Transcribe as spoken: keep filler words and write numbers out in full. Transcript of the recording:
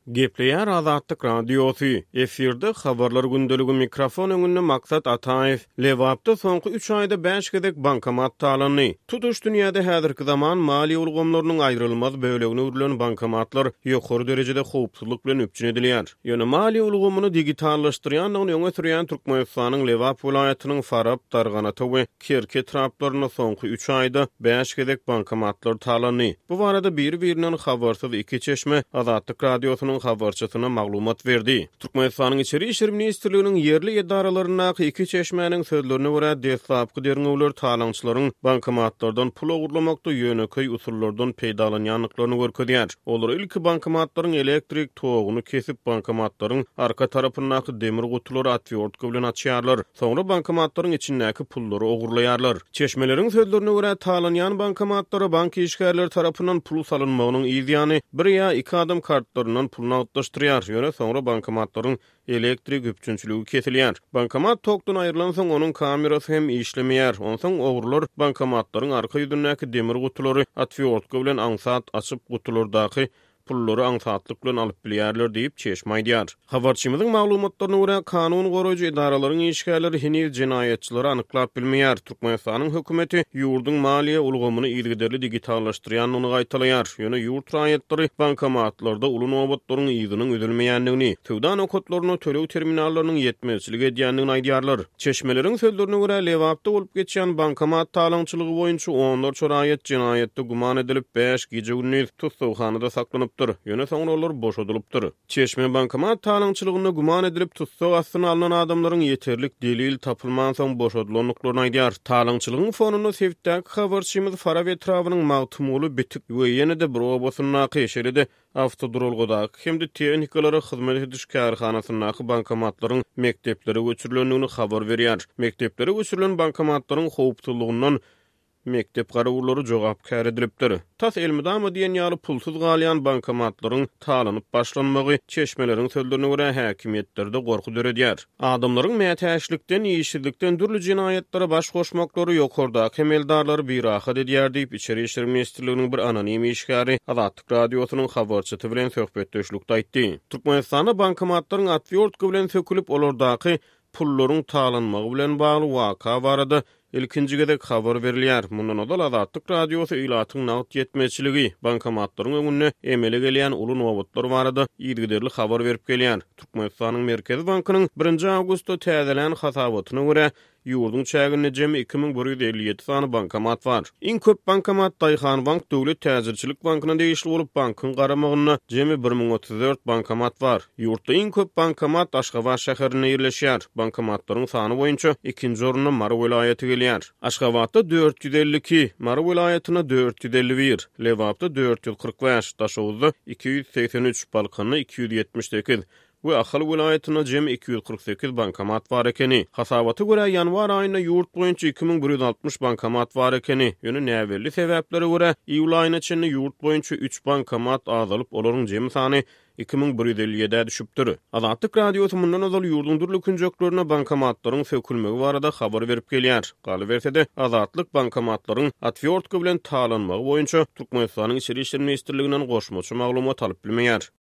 Gepleýär Azatlyk radiosu. Efirde habarlar gündeligi mikrofon öňünde Maksat Ataev. Lewapda soňky üç aýda beş gezek bankomat talany. Tutuş dünýäde häzirki zaman mali ulgamlarynyň aýrylmaz bölegine urulan bankomatlar ýokary derejede howpsuzlyk bilen öpçün edilýär. Ýöne mali ulgamyny digitallaşdyrýan öňe sürýän Türkmenistanyň Lewap vilayatynyň Farab, Darganata we Kerke traplaryna soňky üç aýda beş gezek bankomatlar talany. Bu barada bir-birinden habarsyz iki çeşme Azatlyk radiosynyň habarçysyna maglumat berdi. Türkmenistanyň içeri işler ministrliginiň yerli edaralaryna iki çeşmäniň sözlerine görä desapky derňewler talançylaryň bankomatlardan pul ogurlamakda ýöneköy usullardan peýdalanýanlyklaryny görkezýär. Olar ilki bankomatlaryň elektrik toguny kesip bankomatlaryň arka tarapyndaky demir gutulary atýortky bilen açýarlar. Soňra bankomatlaryň içindäki pullary ogurlaýarlar. Çeşmeleriň sözlerine görä talanýan bankomatlara bank işgärleri tarapyndan pul salynmagynyň ýa bir ýa iki adam kartlarynyň pul nagdlaşdyrýar. Ýöne soňra bankomatlaryň elektrik üpçünçiligi kesilýär. Bankomat tokdan aýrylan soň onuň kamerasy hem işlemeýär. Onsoň ogurlar bankomatlaryň arka ýüzündäki demir gutulary atýortky bilen aňsat açyp gutulardaky pullary aňsatlyk bilen alyp bilýärler diýip çeşmeýär. Habarçymyzyň maglumatlaryna görä kanun goraýjy edaralaryň işgärleri henüz jinayetçilere anyklap bilmeýär. Türkmenistanyň hökümeti ýurduň maliýe ulgamyny ýygyderli digitallaşdyrýanyny gaýtalaýar. Ýöne ýurt raýatlary bankomatlarda uly nowbatlaryň ýygynyň ödülmeýändigini, töwdan okotlaryny tölew terminallarynyň ýetmezçiligi edýändigini aýdýarlar. Çeşmeleriň sözlerine görä Lewapda bolup geçýän bankomat talançylygy boýunça onlarça raýat jinayetde guman edilip beş gije gündüz tutsuwhanada saklanyp Ýöne soňra olar boşadylypdyr. Çeşme bankomat talançylygyna guman edilip tutsak astyna alynan adamlaryň ýeterlik delil tapylman soň boşadylanlyklaryny aýdýar. Talançylygyň fonuny sevdäk habarçymyz Farab etrawynyň magtumuly bitik we ýene-de bir obasyna keşeride awtodurolgoda hemde tehnikalary hyzmat ediş kärhanasynyň bankomatlaryň mekteplere göçürilendigini habar berýär. Mekteplere göçürilen bankomatlaryň howpsuzlygyndan mektep garawurlary jogapkär edilipdir. Tas elmidama diýen ýaly pulsuz galýan bankomatlaryň talanyp başlanmagy çeşmeleriň sözlerine görä häkimetlerde gorku döredýär. Adamlaryň mätäşlikden, ýeşillikden dürli jinayatlary baş goşmaklary ýokarda kemeldarlary bir ahad edýär diýip içeri işler ministrliginiň bir anonim işgäri Azatlyk radiosynyň habarçysy bilen söhbetdeşlikde aýtdy. Türkmenistanda bankomatlaryň atýortky bilen sökülip olardaky pullaryň talanmagy bilen bagly waka barada ilkinji gezek habar berilýär. Mundan odal Azatlyk radiosy ýylatyň nagd ýetmezçiligi, bankomatlaryň öňüne emele gelýän uly nowbatlar barada ýygyderli habar berip gelýär. Türkmenistanyň Merkezi Bankynyň birinji awgustda täzelän hasabatyna görä ýurdun çäginde jemi iki min bir ýüz elli ýedi sany bankomat bar. Iň köp bankomat Daýhan Bank Döwlet Täzirçilik Bankyna degişli bolup bankyň garamagyna jemi bir min otuz dört bankomat bar. Ýurtda iň köp bankomat Aşgabat şäherine ýerleşýär. Bankomatlaryň sany boýunça ikinji orunda Mara vilayaty gelýär. Aşgabatda dört yüz elli iki, Mara vilayatyna dört yüz elli bir, Lewapda dört yüz kırk beş, Daşowuzda iki yüz seksen üç, Balkanyna iki yüz ýetmiş sekiz we Ahal vilayatyna jemi iki yüz kırk sekiz bankomat bar ekeni. Hasabaty görä ýanwar aýyna ýurt boýunça iki min bir ýüz altmış bankomat bar ekeni. Ýöne näwelli sebeplere görä iýul aýyna çenli ýurt boýunça üç bankomat azalyp olaryň jemi sany iki min bir ýüz elli ýedi düşüpdir. Azatlyk radiosy mundan azal ýurdun durly künjeklerine bankomatlaryň sökülmegi barada habar berip gelýär. Galy bersede Azatlyk bankomatlaryň atýortky bilen talanmagy boýunça Türkmenistanyň içeri işler ministrliginden goşmaçy maglumat alyp bilmeýär.